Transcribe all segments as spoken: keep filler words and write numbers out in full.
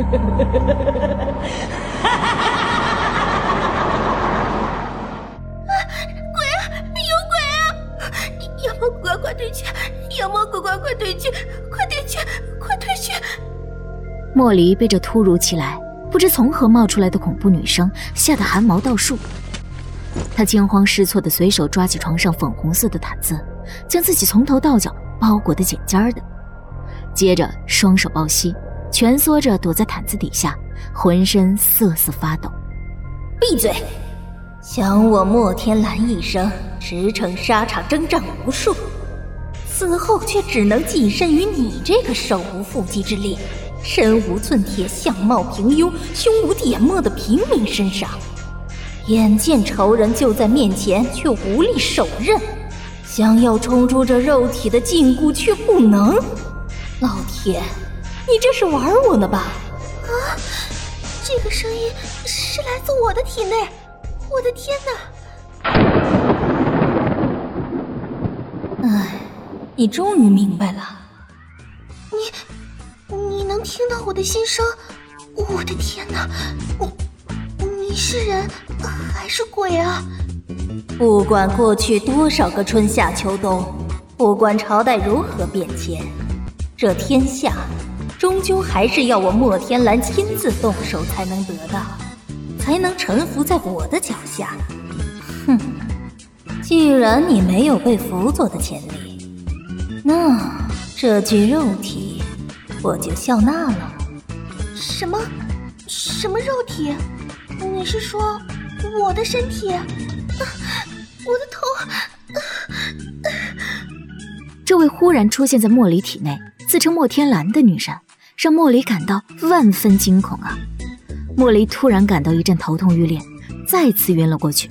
鬼啊！有鬼啊！妖魔鬼怪，快退去！妖魔鬼怪，快退去！快退去！快退去！ 莫离被这突如其来不知从何冒出来的恐怖女声吓得汗毛倒竖，她惊慌失措地随手抓起床上粉红色的毯子，将自己从头到脚包裹得紧尖的，接着双手抱膝，蜷缩着躲在毯子底下，浑身瑟瑟发抖。 闭嘴！想我莫天蓝一生驰骋沙场征战无数，死后却只能寄身于你这个手无缚鸡之力，身无寸铁，相貌平庸，胸无点墨的平民身上。眼见仇人就在面前，却无力手刃，想要冲出这肉体的禁锢，却不能。老天，你这是玩我呢吧？啊！这个声音是来自我的体内，我的天哪！哎，你终于明白了。你，你能听到我的心声？我的天哪！你，你是人还是鬼啊？不管过去多少个春夏秋冬，不管朝代如何变迁，这天下终究还是要我莫天蓝亲自动手才能得到，才能臣服在我的脚下。哼，既然你没有被辅佐的潜力，那这具肉体我就笑纳了。什么？什么肉体？你是说我的身体？啊，我的头！啊啊、 这位忽然出现在莫离体内自称莫天蓝的女人，让莫离感到万分惊恐啊！莫离突然感到一阵头痛欲裂，再次晕了过去。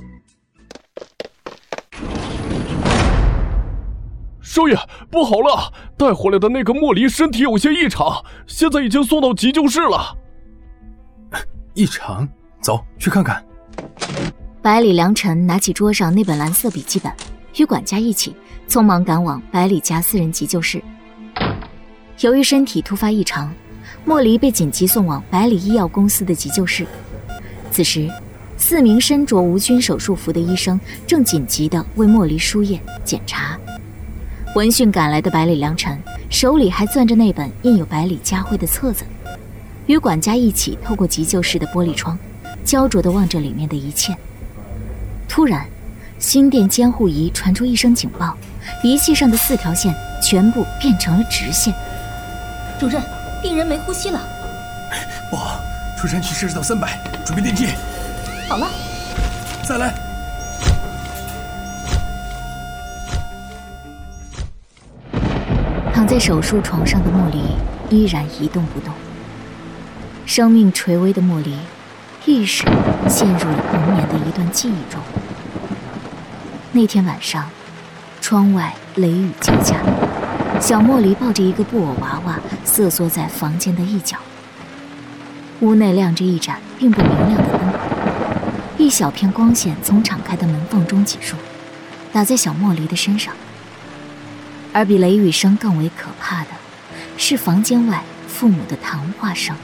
少爷，不好了！带回来的那个莫离身体有些异常，现在已经送到急救室了。 异常？走去看看。 百里良辰拿起桌上那本蓝色笔记本，与管家一起匆忙赶往百里家私人急救室。由于身体突发异常，莫离被紧急送往百里医药公司的急救室。此时，四名身着无菌手术服的医生正紧急地为莫离输液检查。闻讯赶来的百里良辰手里还攥着那本印有百里家徽的册子，与管家一起透过急救室的玻璃窗，焦灼地望着里面的一切。突然，心电监护仪传出一声警报，仪器上的四条线全部变成了直线。 主任，病人没呼吸了。 不好，出山区摄氏到三百，准备电击。 好了， 再来。 躺在手术床上的莫离依然一动不动，生命垂危的莫离意识陷入了童年的一段记忆中。那天晚上，窗外雷雨交加，小莫离抱着一个布偶娃娃瑟缩在房间的一角。屋内亮着一盏并不明亮的灯，一小片光线从敞开的门缝中挤入，打在小莫离的身上。而比雷雨声更为可怕的是房间外父母的谈话声。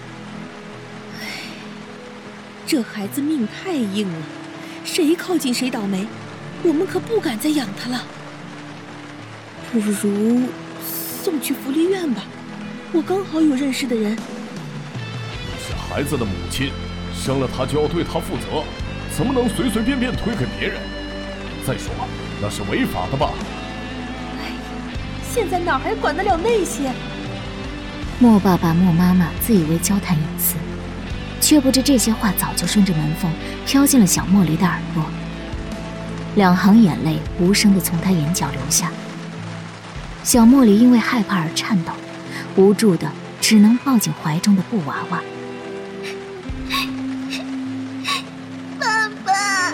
这孩子命太硬了，谁靠近谁倒霉，我们可不敢再养他了。不如送去福利院吧，我刚好有认识的人。 是孩子的母亲，生了他就要对他负责，怎么能随随便便推给别人？再说，那是违法的吧？ 现在哪还管得了那些？ 莫爸爸莫妈妈自以为交谈隐私，却不知这些话早就顺着门缝飘进了小莫离的耳朵。两行眼泪无声地从他眼角流下。小莫离因为害怕而颤抖，无助的只能抱紧怀中的布娃娃。 爸爸！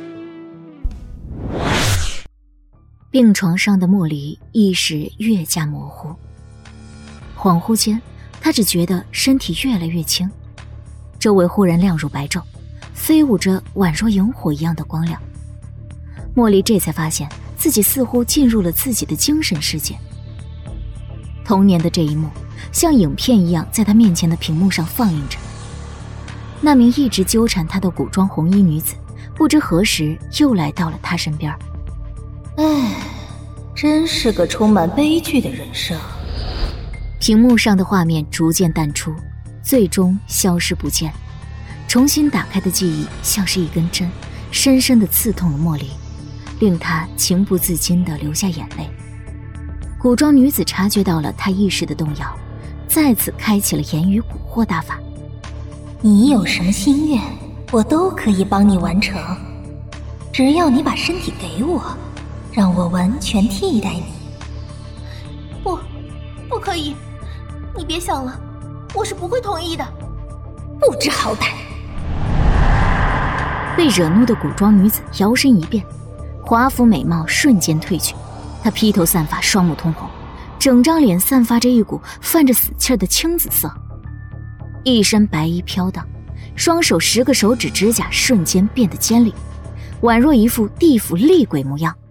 病床上的莫离意识越加模糊，恍惚间，他只觉得身体越来越轻，周围忽然亮如白昼，飞舞着宛若萤火一样的光亮。莫离这才发现自己似乎进入了自己的精神世界。童年的这一幕像影片一样在他面前的屏幕上放映着。那名一直纠缠他的古装红衣女子，不知何时又来到了他身边。 唉，真是个充满悲剧的人生。 屏幕上的画面逐渐淡出，最终消失不见。重新打开的记忆像是一根针，深深地刺痛了莫离，令他情不自禁地流下眼泪。古装女子察觉到了他意识的动摇，再次开启了言语蛊惑大法。 你有什么心愿，我都可以帮你完成，只要你把身体给我，让我完全替代你。不，不可以，你别想了，我是不会同意的。不知好歹！ 被惹怒的古装女子摇身一变，华服美貌瞬间褪去，她披头散发，双目通红，整张脸散发着一股泛着死气的青紫色，一身白衣飘荡，双手十个手指指甲瞬间变得尖利，宛若一副地府厉鬼模样。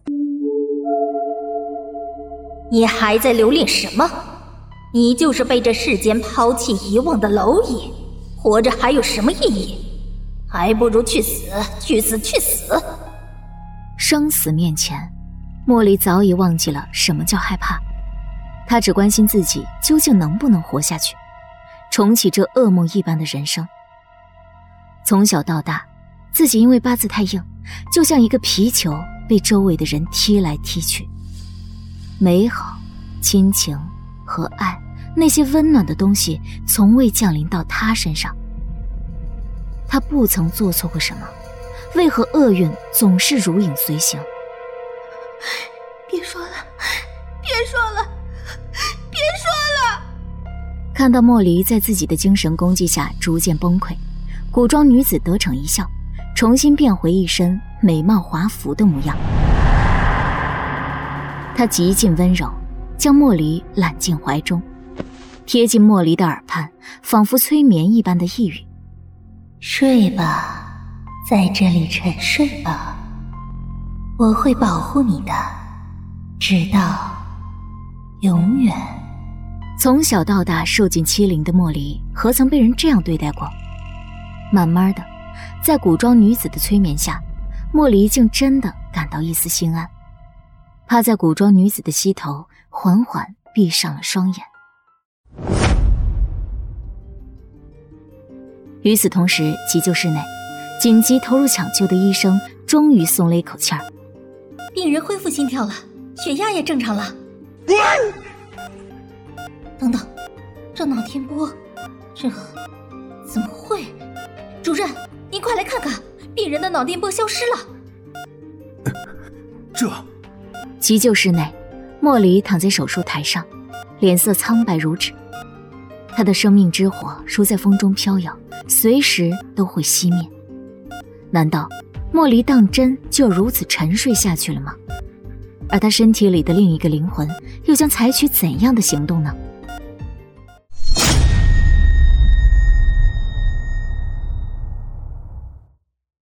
你还在留恋什么？你就是被这世间抛弃遗忘的蝼蚁，活着还有什么意义？还不如去死，去死，去死！ 生死面前，莫离早已忘记了什么叫害怕，他只关心自己究竟能不能活下去，重启这噩梦一般的人生。从小到大，自己因为八字太硬，就像一个皮球被周围的人踢来踢去。美好、亲情和爱，那些温暖的东西从未降临到他身上。他不曾做错过什么，为何厄运总是如影随形？ 别说了，别说了，别说了！ 看到莫离在自己的精神攻击下逐渐崩溃，古装女子得逞一笑，重新变回一身美貌华服的模样。她极尽温柔，将莫离揽进怀中，贴近莫离的耳畔，仿佛催眠一般的呓语： 睡吧，在这里沉睡吧，我会保护你的，直到永远。 从小到大受尽欺凌的莫离，何曾被人这样对待过？慢慢的，在古装女子的催眠下，莫离竟真的感到一丝心安，趴在古装女子的膝头，缓缓闭上了双眼。与此同时，急救室内，紧急投入抢救的医生终于松了一口气儿。 病人恢复心跳了，血压也正常了。等等，这脑电波，这怎么会？主任，您快来看看，病人的脑电波消失了。 这…… 急救室内，莫离躺在手术台上，脸色苍白如纸。他的生命之火如在风中飘摇，随时都会熄灭。难道莫离当真就如此沉睡下去了吗？而他身体里的另一个灵魂又将采取怎样的行动呢？